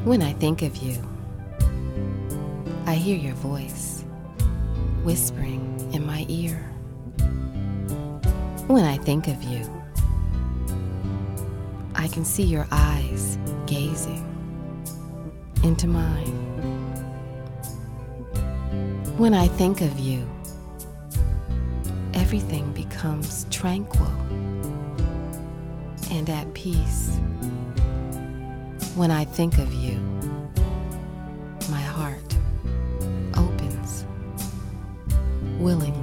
When I think of you, I hear your voice whispering in my ear. When I think of you, I can see your eyes gazing into mine. When I think of you, everything becomes tranquil and at peace. When I think of you, my heart opens willingly.